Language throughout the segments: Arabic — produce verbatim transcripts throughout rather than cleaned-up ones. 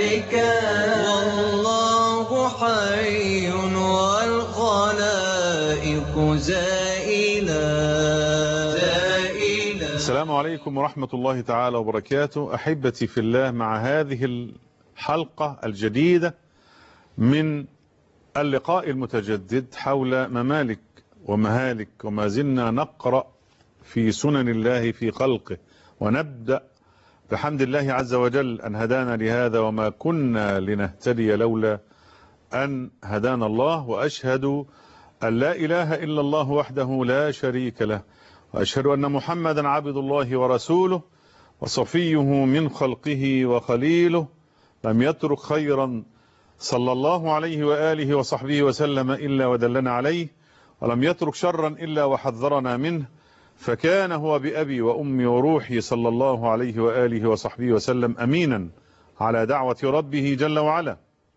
هالكا والله حي والخلائق زائلة. السلام عليكم ورحمة الله تعالى وبركاته. أحبتي في الله، مع هذه الحلقة الجديدة من اللقاء المتجدد حول ممالك ومهالك، وما زلنا نقرأ في سنن الله في خلقه، ونبدأ بحمد الله عز وجل أن هدانا لهذا، وما كنا لنهتدي لولا أن هدانا الله. وأشهد أن لا إله إلا الله وحده لا شريك له، وأشهد أن محمدا عبد الله ورسوله وصفيه من خلقه وخليله، لم يترك خيرا صلى الله عليه وآله وصحبه وسلم إلا ودلنا عليه، ولم يترك شرا إلا وحذرنا منه، فكان هو بأبي وأمي وروحي صلى الله عليه وآله وصحبه وسلم أمينا على دعوة ربه جل وعلا،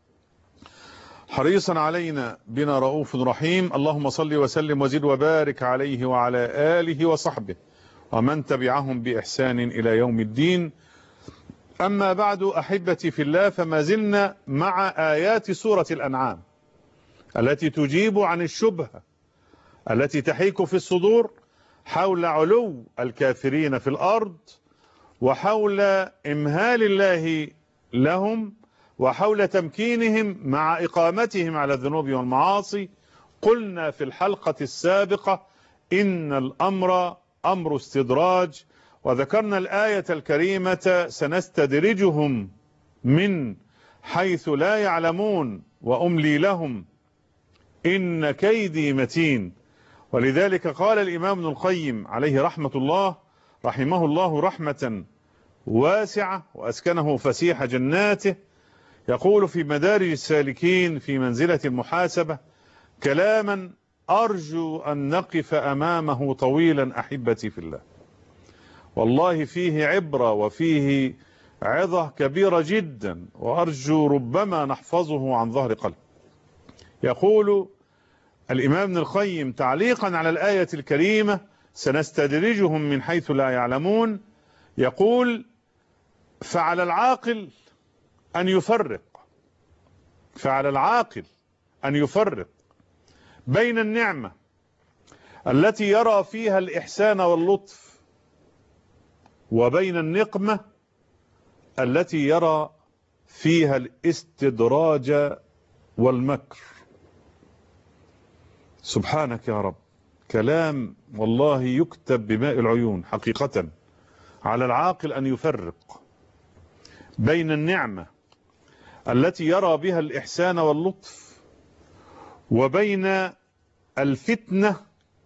حريصا علينا بنا رؤوف رحيم. اللهم صل وسلم وزد وبارك عليه وعلى آله وصحبه ومن تبعهم بإحسان إلى يوم الدين. أما بعد، أحبتي في الله، فما زلنا مع آيات سورة الأنعام التي تجيب عن الشبهة التي تحيك في الصدور حول علو الكافرين في الأرض، وحول إمهال الله لهم، وحول تمكينهم مع إقامتهم على الذنوب والمعاصي. قلنا في الحلقة السابقة إن الأمر أمر استدراج، وذكرنا الآية الكريمة: سنستدرجهم من حيث لا يعلمون وأملي لهم إن كيدي متين. ولذلك قال الإمام ابن القيم عليه رحمة الله رحمه الله رحمة واسعة وأسكنه فسيح جناته، يقول في مدارج السالكين في منزلة المحاسبة كلاما أرجو أن نقف أمامه طويلا. أحبتي في الله، والله فيه عبرة وفيه عظة كبيرة جدا، وأرجو ربما نحفظه عن ظهر قلب. يقول الإمام ابن القيم تعليقا على الآية الكريمة: سنستدرجهم من حيث لا يعلمون، يقول: فعلى العاقل أن يفرق فعلى العاقل أن يفرق بين النعمة التي يرى فيها الإحسان واللطف، وبين النقمة التي يرى فيها الاستدراج والمكر. سبحانك يا رب، كلام والله يكتب بماء العيون حقيقة. على العاقل أن يفرق بين النعمة التي يرى بها الإحسان واللطف، وبين الفتنة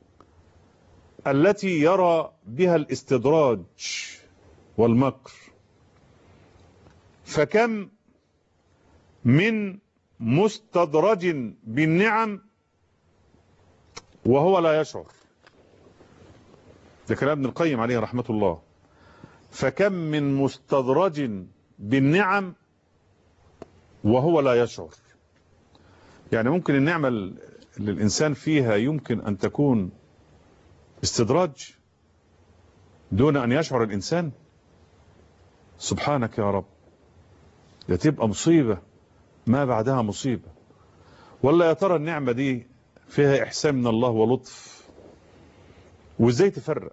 التي يرى بها الاستدراج والمكر. فكم من مستدرج بالنعم وهو لا يشعر. ده كلام ابن القيم عليه رحمة الله. فكم من مستدرج بالنعم وهو لا يشعر. يعني ممكن النعمة اللي الإنسان فيها يمكن أن تكون استدراج دون أن يشعر الإنسان. سبحانك يا رب، ده تبقى مصيبة ما بعدها مصيبة. ولا يا ترى النعمة دي فيها إحسان من الله ولطف؟ وإزاي تفرق؟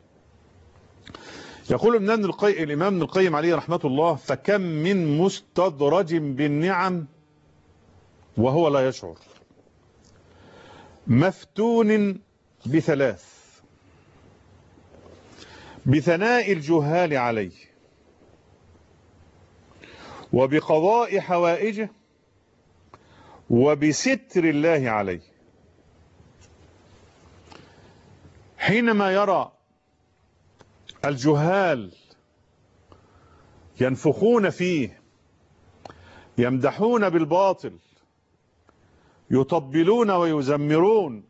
يقول الإمام ابن القيم عليه رحمة الله: فكم من مستدرج بالنعم وهو لا يشعر، مفتون بثلاث: بثناء الجهال عليه، وبقضاء حوائجه، وبستر الله عليه. حينما يرى الجهال ينفخون فيه، يمدحون بالباطل، يطبلون ويزمرون،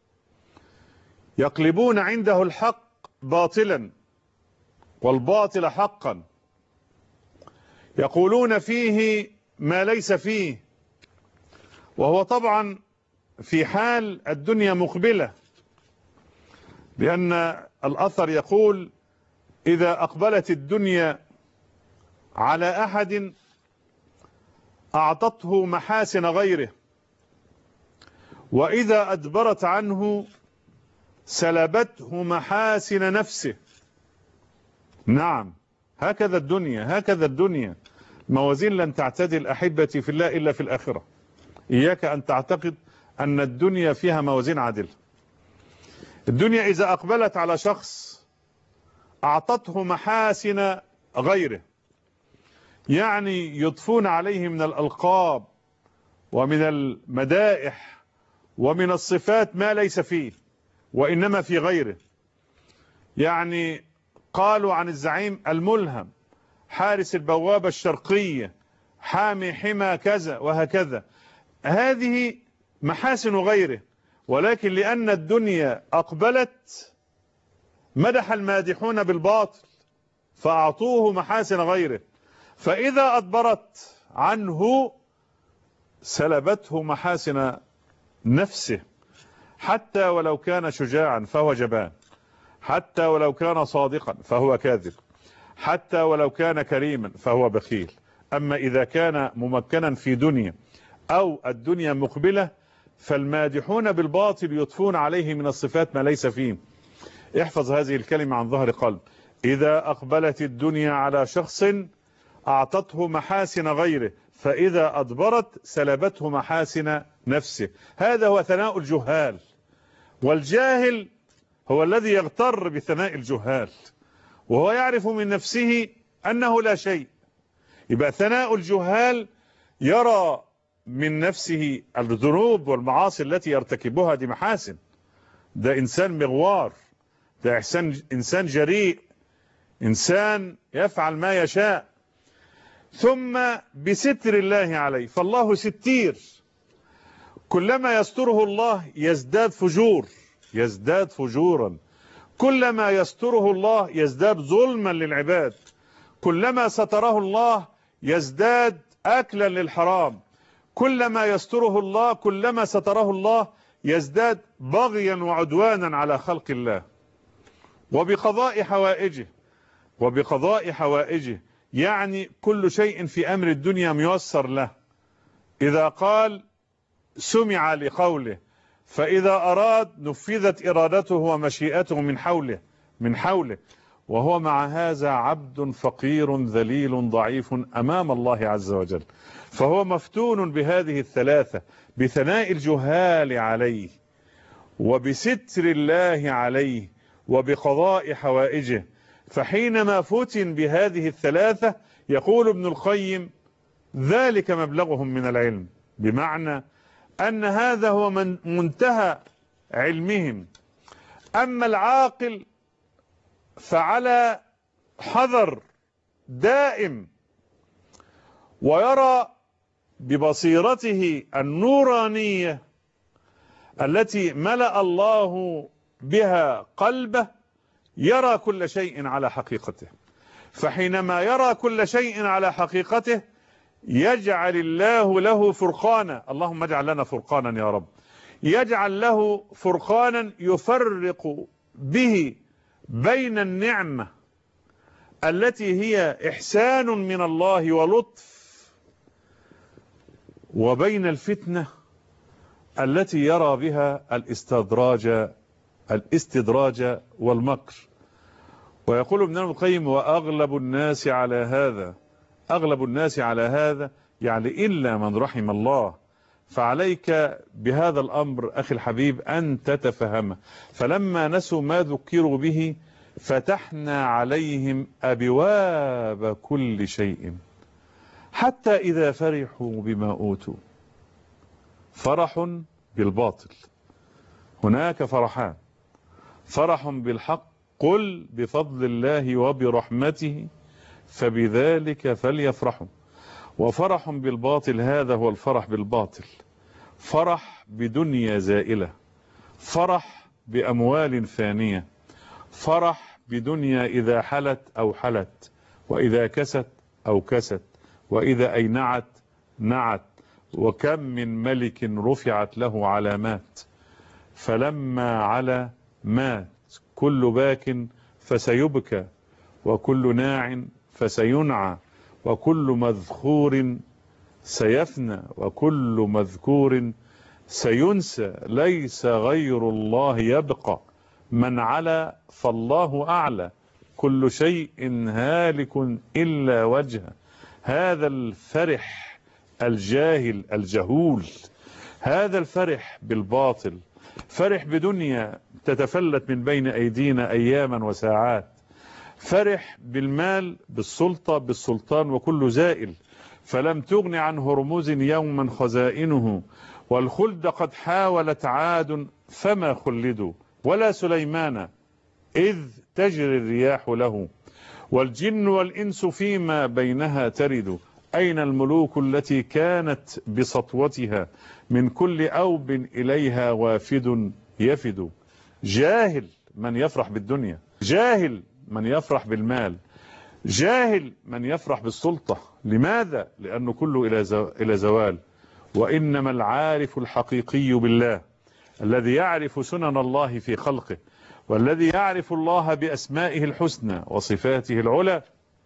يقلبون عنده الحق باطلا والباطل حقا، يقولون فيه ما ليس فيه، وهو طبعا في حال الدنيا مقبلة، لأن الأثر يقول: إذا أقبلت الدنيا على أحد أعطته محاسن غيره، وإذا أدبرت عنه سلبته محاسن نفسه. نعم، هكذا الدنيا، هكذا الدنيا. موازين لن تعتدل أحبتي في الله إلا في الآخرة. إياك أن تعتقد أن الدنيا فيها موازين عادلة. الدنيا إذا أقبلت على شخص أعطته محاسن غيره، يعني يضفون عليه من الألقاب ومن المدائح ومن الصفات ما ليس فيه وإنما في غيره. يعني قالوا عن الزعيم الملهم، حارس البوابة الشرقية، حامي حمى كذا وهكذا. هذه محاسن غيره، ولكن لأن الدنيا أقبلت مدح المادحون بالباطل فأعطوه محاسن غيره، فإذا أدبرت عنه سلبته محاسن نفسه، حتى ولو كان شجاعا فهو جبان، حتى ولو كان صادقا فهو كاذب، حتى ولو كان كريما فهو بخيل. أما إذا كان ممكنا في دنيا أو الدنيا مقبلة فالمادحون بالباطل يضفون عليه من الصفات ما ليس فيه. احفظ هذه الكلمة عن ظهر قلب. إذا أقبلت الدنيا على شخص أعطته محاسن غيره، فإذا أدبرت سلبته محاسن نفسه. هذا هو ثناء الجهال، والجاهل هو الذي يغتر بثناء الجهال وهو يعرف من نفسه أنه لا شيء. يبقى ثناء الجهال يرى من نفسه الذنوب والمعاصي التي يرتكبها دي محاسن، ده إنسان مغوار، ده إنسان إنسان جريء، إنسان يفعل ما يشاء، ثم بستر الله عليه. فالله ستير، كلما يستره الله يزداد فجور، يزداد فجورا، كلما يستره الله يزداد ظلما للعباد، كلما ستره الله يزداد أكلا للحرام، كلما يستره الله كلما ستره الله يزداد بغيا وعدوانا على خلق الله. وبقضاء حوائجه، وبقضاء حوائجه يعني كل شيء في أمر الدنيا ميسر له. إذا قال سمع لقوله، فإذا أراد نفذت إرادته ومشيئته من حوله من حوله وهو مع هذا عبد فقير ذليل ضعيف أمام الله عز وجل. فهو مفتون بهذه الثلاثة، بثناء الجهال عليه، وبستر الله عليه، وبقضاء حوائجه. فحينما فتن بهذه الثلاثة يقول ابن القيم ذلك مبلغهم من العلم، بمعنى أن هذا هو من منتهى علمهم. أما العاقل فعلى حذر دائم، ويرى ببصيرته النورانية التي ملأ الله بها قلبه يرى كل شيء على حقيقته. فحينما يرى كل شيء على حقيقته يجعل الله له فرقانا، اللهم اجعل لنا فرقانا يا رب، يجعل له فرقانا يفرق به بين النعمة التي هي إحسان من الله ولطف وبين الفتنة التي يرى بها الاستدراج الاستدراج والمكر. ويقول ابن القيم وأغلب الناس على هذا، أغلب الناس على هذا يعني إلا من رحم الله. فعليك بهذا الأمر أخي الحبيب أن تتفهمه. فلما نسوا ما ذكروا به فتحنا عليهم أبواب كل شيء حتى إذا فرحوا بما أوتوا. فرح بالباطل، هناك فرحان، فرح بالحق قل بفضل الله وبرحمته فبذلك فليفرحوا. وفرح بالباطل هذا هو الفرح بالباطل، فرح بدنيا زائلة، فرح بأموال فانية، فرح بدنيا إذا حلت أو حلت، وإذا كست أو كست، وإذا أينعت نعت. وكم من ملك رفعت له علامات فلما على مات. كل باك فسيبكى، وكل ناع فسينعى، وكل مذخور سيفنى وكل مذكور سينسى، ليس غير الله يبقى، من علا فالله أعلى، كل شيء هالك إلا وجهه. هذا الفرح الجاهل الجهول، هذا الفرح بالباطل، فرح بدنيا تتفلت من بين أيدينا أياما وساعات، فرح بالمال بالسلطة بالسلطان وكل زائل، فلم تغن عنه رموز يوما خزائنه، والخلد قد حاولت عاد فما خلدوا، ولا سليمان إذ تجري الرياح له، والجن والإنس فيما بينها ترد، أين الملوك التي كانت بسطوتها، من كل أوب إليها وافد يفد. جاهل من يفرح بالدنيا، جاهل من يفرح بالمال، جاهل من يفرح بالسلطة. لماذا؟ لأنه كله إلى زوال. وإنما العارف الحقيقي بالله الذي يعرف سنن الله في خلقه، والذي يعرف الله بأسمائه الحسنى وصفاته العلى،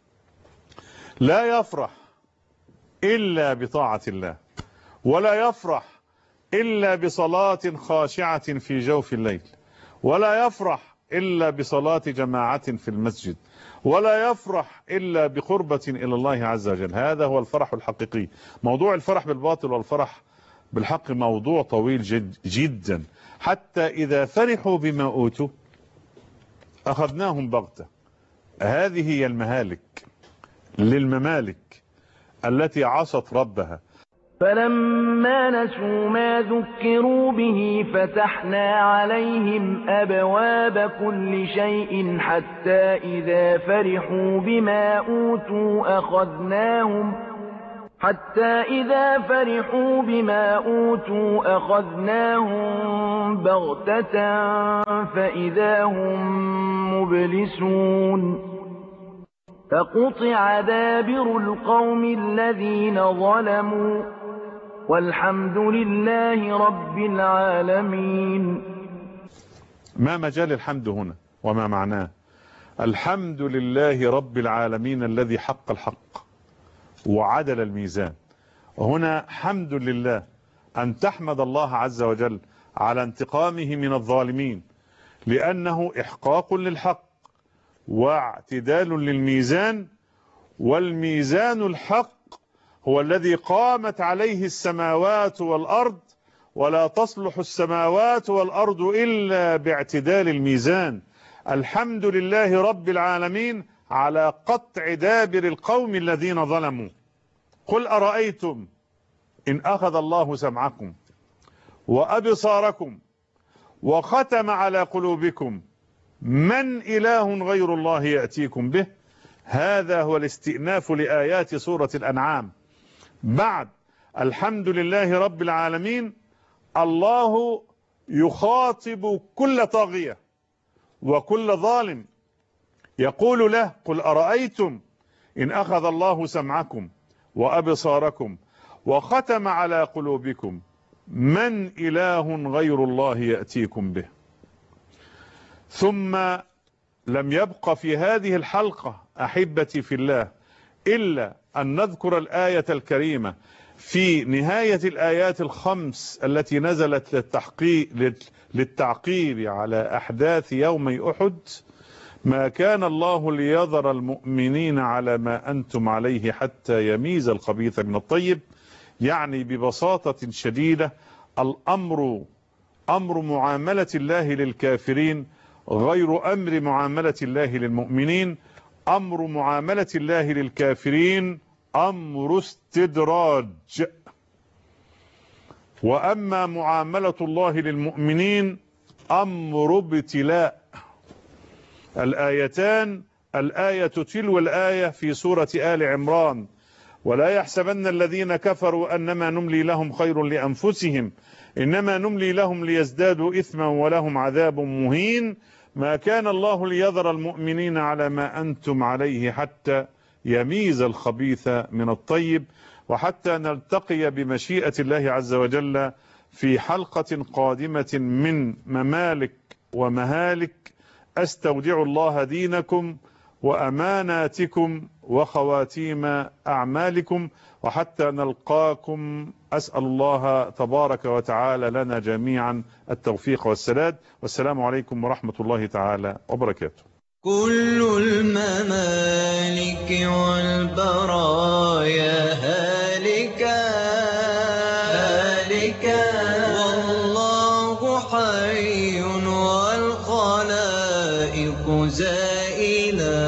لا يفرح إلا بطاعة الله، ولا يفرح إلا بصلاة خاشعة في جوف الليل، ولا يفرح إلا بصلاة جماعة في المسجد، ولا يفرح إلا بقربة إلى الله عز وجل. هذا هو الفرح الحقيقي. موضوع الفرح بالباطل والفرح بالحق موضوع طويل جد جدا. حتى إذا فرحوا بما أوتوا أخذناهم بغتة. هذه هي المهالك للممالك التي عصت ربها. فلما نسوا ما ذكروا به فتحنا عليهم أبواب كل شيء حتى إذا فرحوا بما أوتوا أخذناهم حتى إذا فرحوا بما أوتوا أخذناهم بغتة فإذا هم مبلسون. فقطع دابر القوم الذين ظلموا والحمد لله رب العالمين. ما مجال الحمد هنا وما معناه؟ الحمد لله رب العالمين الذي حق الحق وعدل الميزان. هنا حمد لله أن تحمد الله عز وجل على انتقامه من الظالمين، لأنه إحقاق للحق واعتدال للميزان، والميزان الحق هو الذي قامت عليه السماوات والأرض، ولا تصلح السماوات والأرض إلا باعتدال الميزان. الحمد لله رب العالمين على قطع دابر القوم الذين ظلموا. قل أرأيتم إن أخذ الله سمعكم وأبصاركم وختم على قلوبكم من إله غير الله يأتيكم به. هذا هو الاستئناف لآيات سورة الأنعام. بعد الحمد لله رب العالمين الله يخاطب كل طاغية وكل ظالم، يقول له قل أرأيتم إن أخذ الله سمعكم وأبصاركم وختم على قلوبكم من إله غير الله يأتيكم به. ثم لم يبق في هذه الحلقة أحبتي في الله إلا أن نذكر الآية الكريمة في نهاية الآيات الخمس التي نزلت للتحقيق للتعقيب على أحداث يومي أحد. ما كان الله ليذر المؤمنين على ما أنتم عليه حتى يميز الخبيث من الطيب. يعني ببساطة شديدة الأمر أمر معاملة الله للكافرين غير أمر معاملة الله للمؤمنين. أمر معاملة الله للكافرين أمر استدراج، وأما معاملة الله للمؤمنين أمر ابتلاء. الآيتان الآية تلو الآية في سورة آل عمران. ولا يحسبن الذين كفروا أنما نملي لهم خير لأنفسهم إنما نملي لهم ليزدادوا إثما ولهم عذاب مهين. ما كان الله ليذر المؤمنين على ما أنتم عليه حتى يميز الخبيث من الطيب. وحتى نلتقي بمشيئة الله عز وجل في حلقة قادمة من ممالك ومهالك. أستودع الله دينكم وأماناتكم وخواتيم أعمالكم، وحتى نلقاكم أسأل الله تبارك وتعالى لنا جميعا التوفيق والسداد. والسلام عليكم ورحمة الله تعالى وبركاته. كل الممالك والبرايا هالكا هالكا والله حي والخلائق زائلا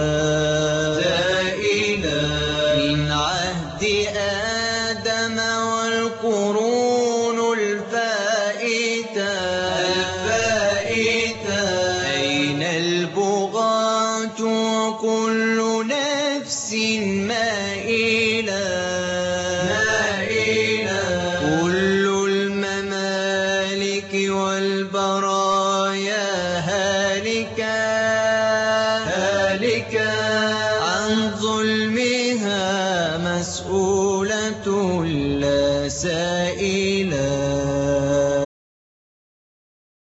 زائلا من عهد آدم والقرون الفائتة الفائتة أين البغاة وكل نفس مائلة مائلة كل الممالك والبرايا هالكا هالكا عن ظلمها مسؤولة لا سائلة